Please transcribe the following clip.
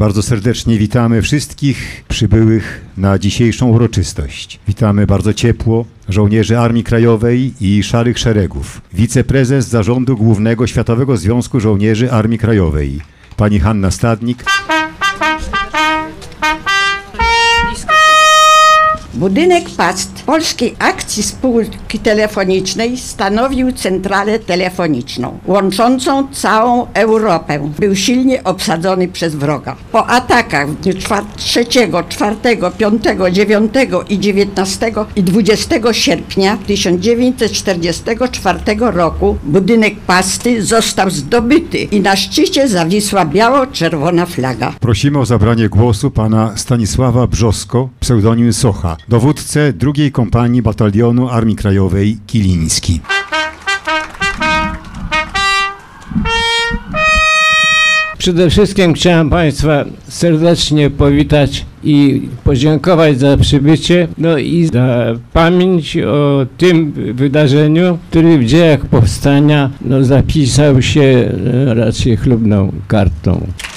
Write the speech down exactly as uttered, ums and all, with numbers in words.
Bardzo serdecznie witamy wszystkich przybyłych na dzisiejszą uroczystość. Witamy bardzo ciepło żołnierzy Armii Krajowej i Szarych Szeregów. Wiceprezes Zarządu Głównego Światowego Związku Żołnierzy Armii Krajowej, pani Hanna Stadnik. Budynek P A S T Polskiej Akcji Spółki Telefonicznej stanowił centralę telefoniczną, łączącą całą Europę. Był silnie obsadzony przez wroga. Po atakach w dniu trzeciego, czwartego, piątego, dziewiątego i dziewiętnastego i dwudziestego sierpnia tysiąc dziewięćset czterdziestego czwartego roku budynek P A S T został zdobyty i na szczycie zawisła biało-czerwona flaga. Prosimy o zabranie głosu pana Stanisława Brzosko, pseudonim Socha, dowódcę drugiej kompanii batalionu Armii Krajowej Kiliński. Przede wszystkim chciałem Państwa serdecznie powitać i podziękować za przybycie, no i za pamięć o tym wydarzeniu, który w dziejach powstania no, zapisał się raczej chlubną kartą.